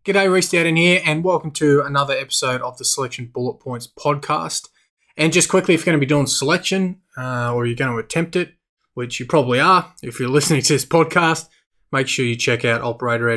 G'day, Reece Dowden here, and welcome to another episode of the Selection Bullet Points podcast. And just quickly, if you're going to be doing selection or you're going to attempt it, which you probably are if you're listening to this podcast, make sure you check out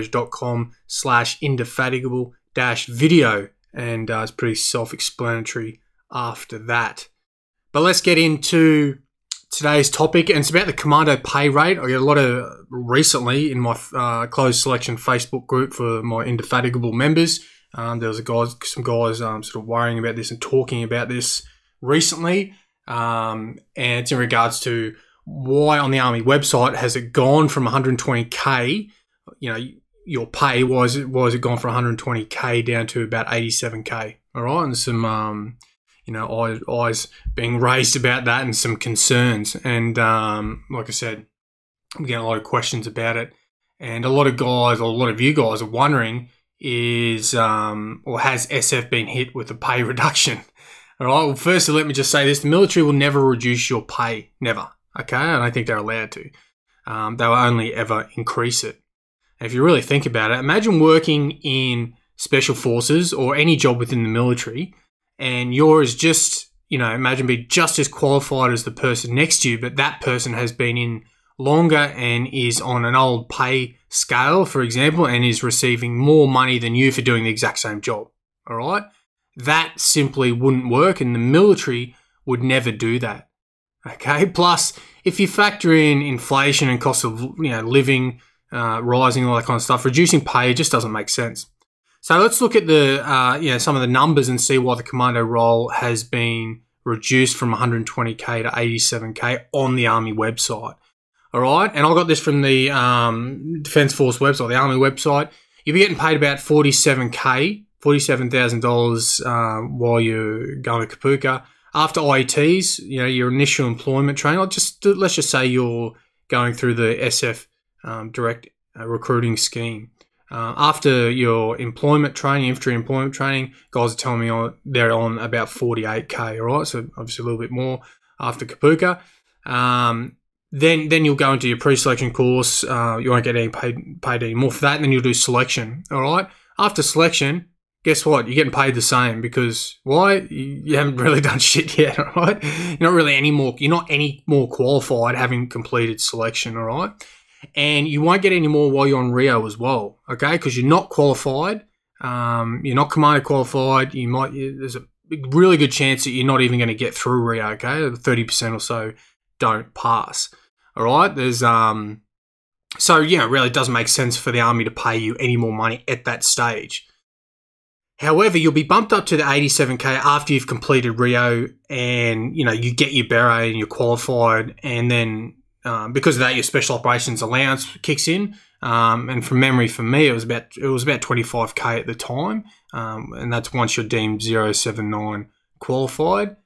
operatoredge.com/indefatigable-video, and it's pretty self-explanatory after that. But let's get into today's topic, and it's about the Commando pay rate. I get a lot of recently in my closed selection Facebook group for my Indefatigable members. There was some guys sort of worrying about this and talking about this recently, and it's in regards to why on the Army website has it gone from 120k, your pay, why has it gone from 120k down to about 87k? All right, and some eyes being raised about that and some concerns. And like I said, I'm getting a lot of questions about it. And a lot of you guys are wondering has SF been hit with a pay reduction? All right, well, firstly, let me just say this. The military will never reduce your pay. Never. Okay? I don't think they're allowed to. They will only ever increase it. And if you really think about it, imagine working in special forces or any job within the military, and yours just, imagine be just as qualified as the person next to you, but that person has been in longer and is on an old pay scale, for example, and is receiving more money than you for doing the exact same job. All right? That simply wouldn't work, and the military would never do that. Okay? Plus, if you factor in inflation and cost of living rising, all that kind of stuff, reducing pay just doesn't make sense. So let's look at the some of the numbers and see why the Commando role has been reduced from 120k to 87k on the Army website. All right, and I got this from the Defence Force website, the Army website. You'll be getting paid about $47,000 while you're going to Kapooka. After IETs, your initial employment training. Let's just say you're going through the SF direct recruiting scheme. After your employment training, infantry employment training, guys are telling me they're on about 48k, all right? So obviously a little bit more after Kapooka. Then you'll go into your pre-selection course. You won't get any paid any more for that, and then you'll do selection, all right? After selection, guess what? You're getting paid the same because why? You haven't really done shit yet, all right? You're not any more qualified having completed selection, all right? And you won't get any more while you're on Rio as well, okay? Because you're not qualified. You're not Commando qualified. There's a really good chance that you're not even going to get through Rio, okay? 30% or so don't pass, all right? There's it really doesn't make sense for the Army to pay you any more money at that stage. However, you'll be bumped up to the 87k after you've completed Rio, and you get your beret and you're qualified, and then because of that, your special operations allowance kicks in. And from memory, for me, it was about 25k at the time, and that's once you're deemed 079 qualified.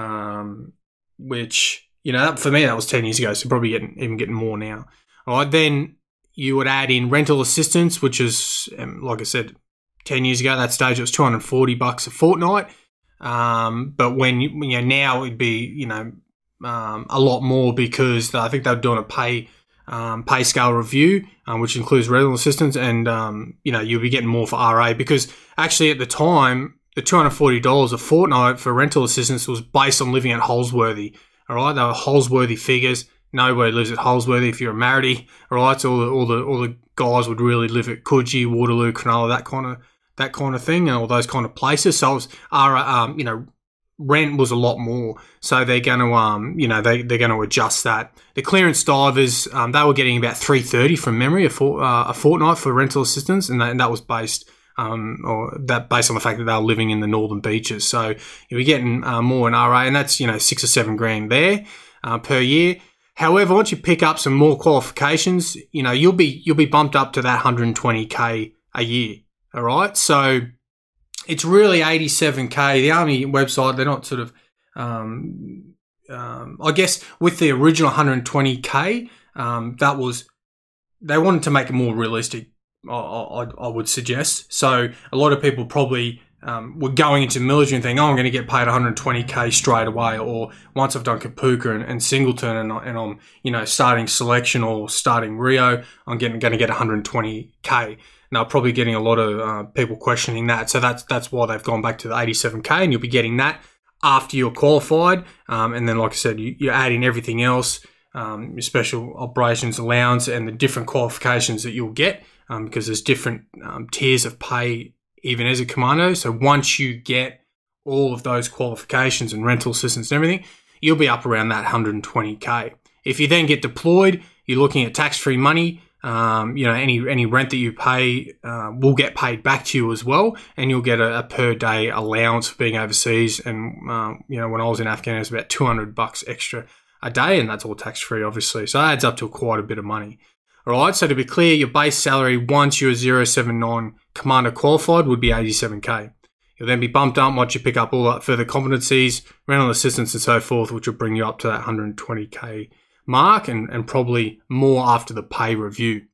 Which for me that was 10 years ago, so probably getting more now. All right, then you would add in rental assistance, which is like I said, 10 years ago at that stage it was $240 a fortnight. But now it'd be a lot more, because I think they're doing a pay scale review, which includes rental assistance, and you'll be getting more for RA, because actually at the time the $240 a fortnight for rental assistance was based on living at Holsworthy. All right, they were Holsworthy figures. Nobody lives at Holsworthy if you're a Marity. All right, so all the guys would really live at Coogee, Waterloo, Cronulla, that kind of thing, and all those kind of places. So it was rent was a lot more, so they're going to they're going to adjust that. The clearance divers, they were getting about $330 from memory a fortnight for rental assistance, and that was based on the fact that they were living in the northern beaches. So you'll be getting more in RA, and that's $6 or $7 grand there per year. However, once you pick up some more qualifications, you'll be bumped up to that 120k a year. All right, so it's really 87k. The Army website, they're not sort of, I guess with the original 120k, they wanted to make it more realistic, I would suggest. So a lot of people probably were going into military and thinking, oh, I'm going to get paid 120K straight away, or once I've done Kapuka and Singleton and I'm, starting selection or starting Rio, I'm going to get 120K. Now, probably getting a lot of people questioning that. So that's why they've gone back to the 87K, and you'll be getting that after you're qualified. And then, like I said, you add in everything else, your special operations allowance and the different qualifications that you'll get, because there's different tiers of pay even as a commando. So once you get all of those qualifications and rental assistance and everything, you'll be up around that 120K. If you then get deployed, you're looking at tax-free money. Any rent that you pay will get paid back to you as well, and you'll get a per day allowance for being overseas. And when I was in Afghanistan, it was about $200 extra a day, and that's all tax-free, obviously. So that adds up to quite a bit of money. All right, so to be clear, your base salary once you're 079 Commander qualified would be 87K. You'll then be bumped up once you pick up all that further competencies, rental assistance and so forth, which will bring you up to that 120K mark and probably more after the pay review.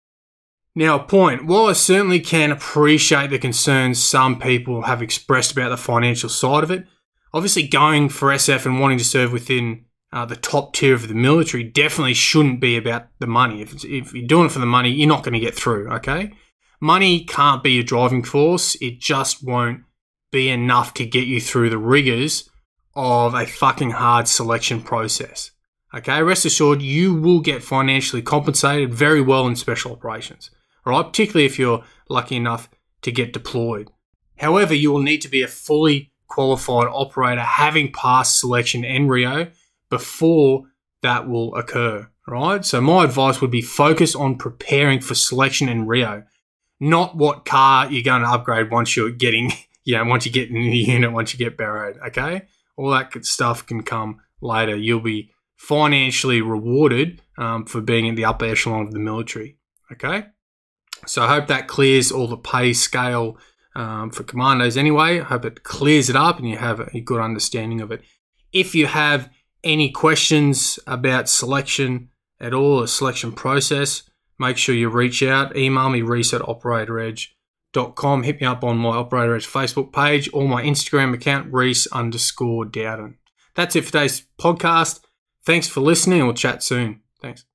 Now, a point. While I certainly can appreciate the concerns some people have expressed about the financial side of it, obviously going for SF and wanting to serve within the top tier of the military definitely shouldn't be about the money. If you're doing it for the money, you're not going to get through, okay? Money can't be your driving force. It just won't be enough to get you through the rigors of a fucking hard selection process. Okay, rest assured, you will get financially compensated very well in special operations. All right, particularly if you're lucky enough to get deployed. However, you will need to be a fully qualified operator having passed selection and Rio before that will occur. Right, so my advice would be focus on preparing for selection and Rio, not what car you're going to upgrade once you're getting, once you get in the unit, once you get barrowed. Okay, all that good stuff can come later. You'll be financially rewarded for being in the upper echelon of the military. Okay, so I hope that clears all the pay scale for commandos anyway. I hope it clears it up and you have a good understanding of it. If you have any questions about selection at all, the selection process, make sure you reach out. Email me, reese@operatoredge.com. Hit me up on my Operator Edge Facebook page or my Instagram account, Reese_Dowden. That's it for today's podcast. Thanks for listening, and we'll chat soon. Thanks.